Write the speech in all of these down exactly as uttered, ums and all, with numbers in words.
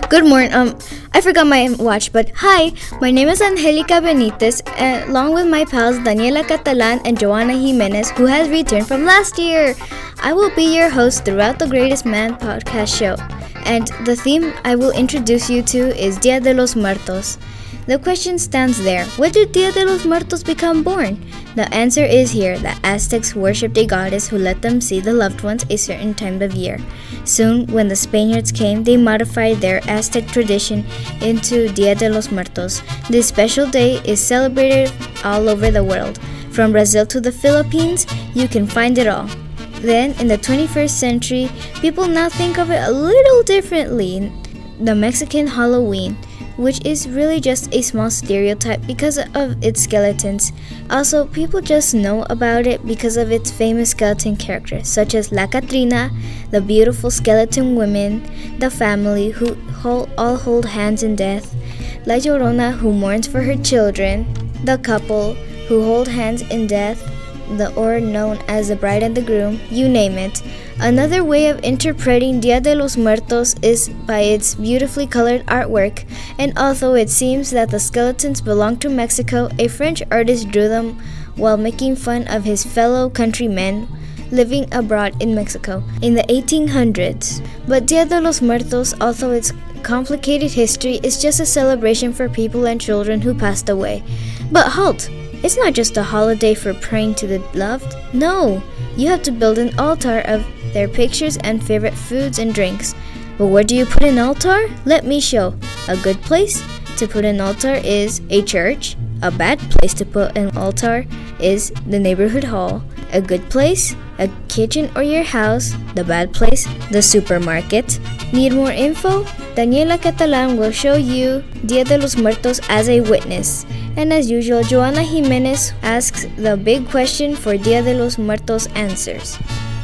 Good morning. Um, I forgot my watch, but hi, my name is Angelica Benitez, and along with my pals Daniela Catalan and Joanna Jimenez, who has returned from last year. I will be your host throughout the Greatest Man podcast show, and the theme I will introduce you to is Dia de los Muertos. The question stands there: when did Dia de los Muertos become born? The answer is here. The Aztecs worshipped a goddess who let them see the loved ones a certain time of year. Soon, when the Spaniards came, they modified their Aztec tradition into Dia de los Muertos. This special day is celebrated all over the world. From Brazil to the Philippines, you can find it all. Then, in the twenty-first century, people now think of it a little differently. The Mexican Halloween, which is really just a small stereotype because of its skeletons. Also, people just know about it because of its famous skeleton characters, such as La Catrina, the beautiful skeleton women, the family who hold, all hold hands in death, La Llorona, who mourns for her children, the couple who hold hands in death, the or known as the bride and the groom, you name it. Another way of interpreting Dia de los Muertos is by its beautifully colored artwork, and although it seems that the skeletons belong to Mexico, a French artist drew them while making fun of his fellow countrymen living abroad in Mexico in the eighteen hundreds. But Dia de los Muertos, although its complicated history, is just a celebration for people and children who passed away. But halt! It's not just a holiday for praying to the loved. No! You have to build an altar of their pictures and favorite foods and drinks. But where do you put an altar? Let me show. A good place to put an altar is a church. A bad place to put an altar is the neighborhood hall. A good place? A kitchen or your house. The bad place? The supermarket. Need more info? Daniela Catalan will show you Dia de los Muertos as a witness. And as usual, Joanna Jimenez asks the big question for Dia de los Muertos answers.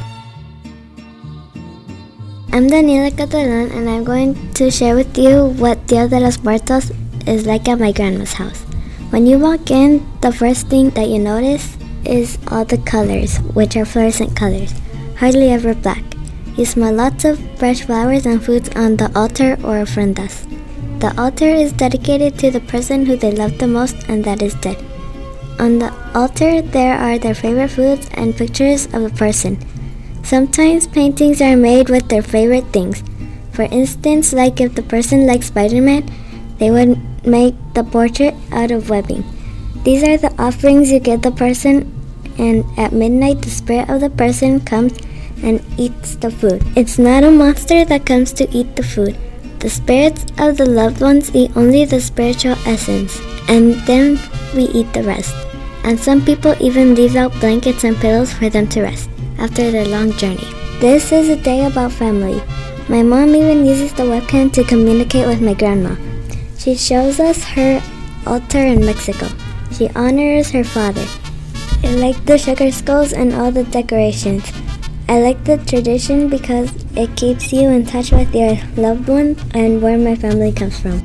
I'm Daniela Catalan, and I'm going to share with you what Dia de los Muertos is like at my grandma's house. When you walk in, the first thing that you notice is all the colors, which are fluorescent colors, hardly ever black. You smell lots of fresh flowers and foods on the altar or ofrendas. The altar is dedicated to the person who they love the most and that is dead. On the altar, there are their favorite foods and pictures of a person. Sometimes paintings are made with their favorite things. For instance, like if the person likes Spider-Man, they would make the portrait out of webbing. These are the offerings you give the person, and at midnight the spirit of the person comes and eats the food. It's not a monster that comes to eat the food. The spirits of the loved ones eat only the spiritual essence, and then we eat the rest. And some people even leave out blankets and pillows for them to rest after their long journey. This is a day about family. My mom even uses the webcam to communicate with my grandma. She shows us her altar in Mexico. She honors her father. I like the sugar skulls and all the decorations. I like the tradition because it keeps you in touch with your loved ones and where my family comes from.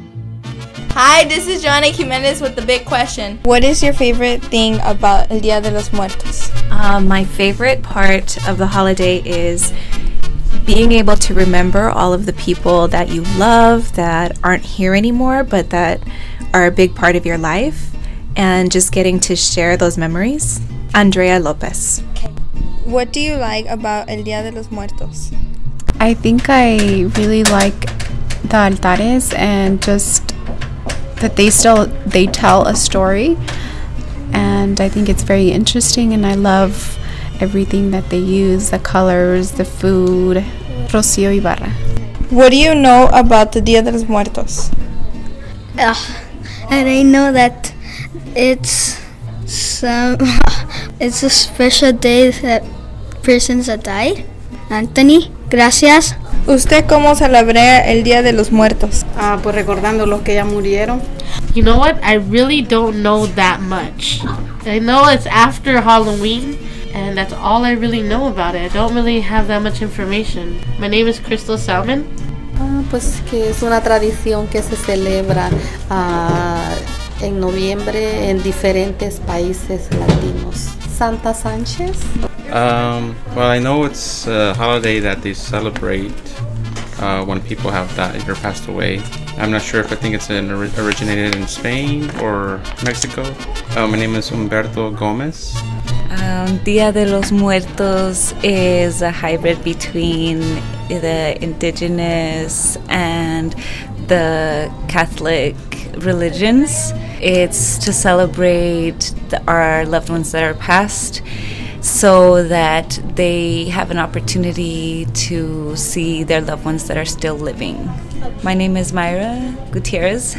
Hi, this is Joanna Jimenez with the big question. What is your favorite thing about El Dia de los Muertos? Uh, my favorite part of the holiday is being able to remember all of the people that you love that aren't here anymore, but that are a big part of your life, and just getting to share those memories. Andrea Lopez. Okay. What do you like about El Dia de los Muertos? I think I really like the altares and just that they still they tell a story, and I think it's very interesting, and I love everything that they use, the colors, the food. Rocio Ibarra. What do you know about the Dia de los Muertos? Uh, and I know that it's some it's a special day that persons that died. Anthony, gracias. ¿Usted cómo celebra el Día de los Muertos? Ah, pues recordando los que ya murieron. You know what? I really don't know that much. I know it's after Halloween, and that's all I really know about it. I don't really have that much information. My name is Crystal Salmon. Ah, pues que es una tradición que se celebra ah, en noviembre en diferentes países latinos. Santa Sánchez. Um, well, I know it's a holiday that they celebrate uh, when people have died or passed away. I'm not sure if I think it's an, originated in Spain or Mexico. Uh, my name is Humberto Gomez. Um, Dia de los Muertos is a hybrid between the indigenous and the Catholic religions. It's to celebrate the, our loved ones that are passed, so that they have an opportunity to see their loved ones that are still living. My name is Myra Gutierrez.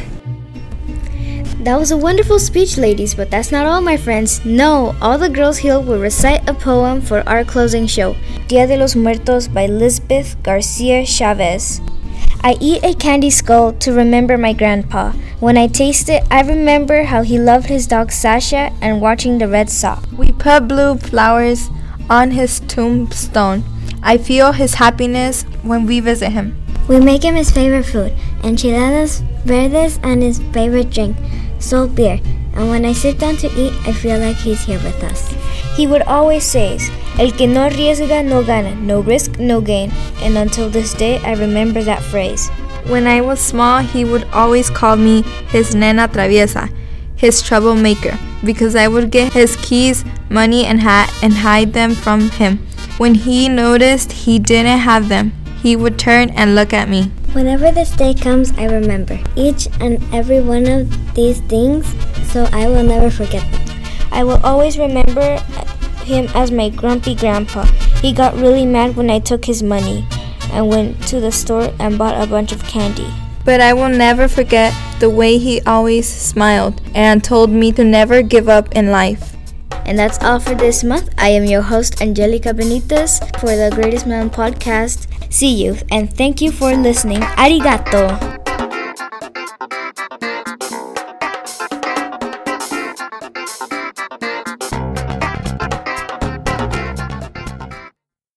That was a wonderful speech, ladies, but that's not all, my friends. No, all the girls here will recite a poem for our closing show, Dia de los Muertos by Lisbeth Garcia Chavez. I eat a candy skull to remember my grandpa. When I taste it, I remember how he loved his dog Sasha and watching the Red Sox. We put blue flowers on his tombstone. I feel his happiness when we visit him. We make him his favorite food, enchiladas verdes, and his favorite drink, salt beer. And when I sit down to eat, I feel like he's here with us. He would always say, El que no arriesga no gana, no risk, no gain. And until this day, I remember that phrase. When I was small, he would always call me his nena traviesa, his troublemaker, because I would get his keys, money, and hat and hide them from him. When he noticed he didn't have them, he would turn and look at me. Whenever this day comes, I remember each and every one of these things, so I will never forget them. I will always remember him as my grumpy grandpa. He got really mad when I took his money and went to the store and bought a bunch of candy. But I will never forget the way he always smiled and told me to never give up in life. And that's all for this month. I am your host, Angelica Benitez, for the Greatest Man podcast. See you, and thank you for listening. Arigato!